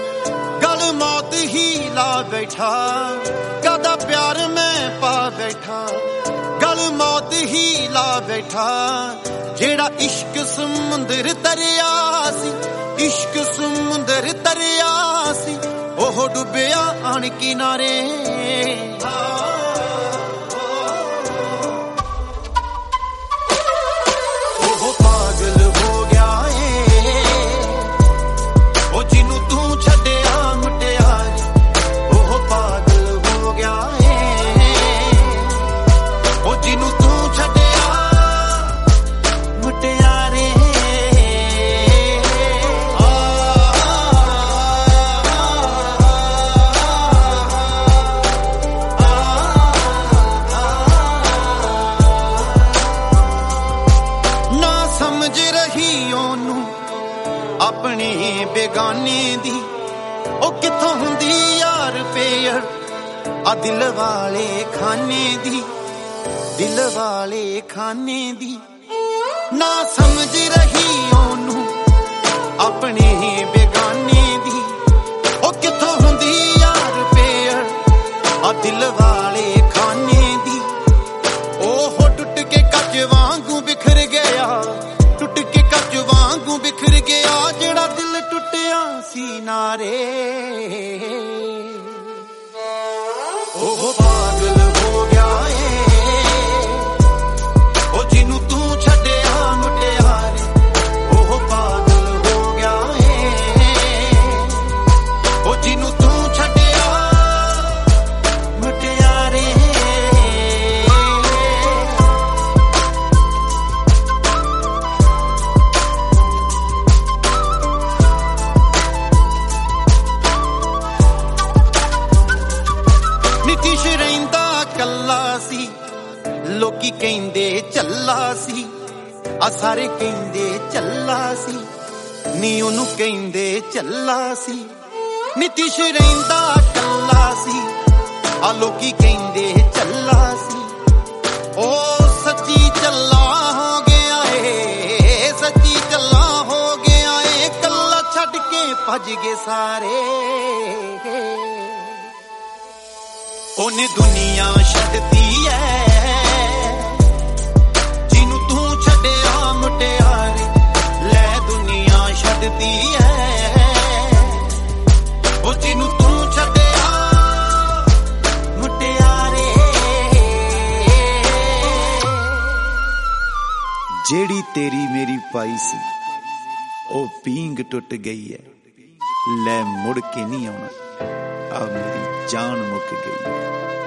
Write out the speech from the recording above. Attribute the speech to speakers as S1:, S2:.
S1: गल मौत ही ला बैठा कादा प्यार मैं पा बैठा गल मौत ही ला बैठा जेड़ा इश्क समुंदर दरिया सी इश्क समुंदर दरिया सी ओह डुबिया आन किनारे अपने बेगाने दी ओ किथों हुंदी यार पेयर आ दिल वाले खाने दी ना समझ रही ओनू अपने बेगाने दी ओ किथों हुंदी यार पेयर आ दिल वाले खाने दी ओह टुट के कच वांगू बिखर गया टुट के कच वांगू बिखर गया जेड़ा दिल टुटिया सी नारे ओह पागल हो गया ओ जिन्नू तू छड्डिया मुटियारे ओह पागल हो गया ओ जिन्नू तू छड्डिया मुटियारे नीतीश रहिंदा कल्ला सी लोकी कहंदे चल्ला सी आ सारे कहंदे चल्ला सी नी ओनू कहंदे चल्ला सी नीतीश रहिंदा कल्ला सी आ लोकी कहंदे चल्ला सी ओ सच्ची चल्ला हो गया है सच्ची चल्ला हो गया है कल्ला छड्ड के भज गए सारे ओने दुनिया छड्डती है जिन्नू तू छड्डिया मुटियारे लै दुनिया छड्डती है ओ जिन्नू तू छड्डिया मुटियारे जेड़ी तेरी मेरी पाई सी ओ पींग टुट गई है लै मुड़ के नहीं आउणा आ मेरी जान मुक गई।